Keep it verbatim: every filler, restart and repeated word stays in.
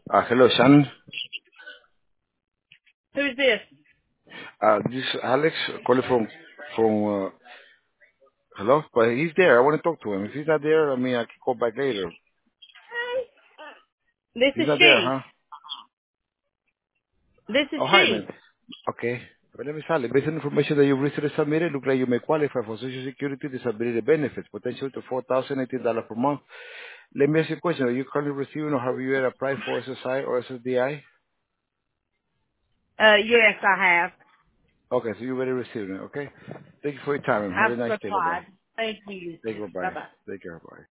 Uh, hello, Shannon. Who's this? Uh, this is Alex calling from from. Uh, hello, but he's there. I want to talk to him. If he's not there, I mean, I can call back later. This He's is not there, she. huh? This is Oh, hi, man. she. Okay. But let me start. Based on information that you recently submitted, look like you may qualify for Social Security disability benefits, potentially to four thousand eighteen dollars per month. Let me ask you a question. Are you currently receiving or have you ever applied for S S I or S S D I? Uh, yes, I have. Okay, so you already received it. Okay. Thank you for your time. Have a I've nice day. Bye bye. replied. Thank you. Thank you. Bye Bye bye. bye. Take care. Bye.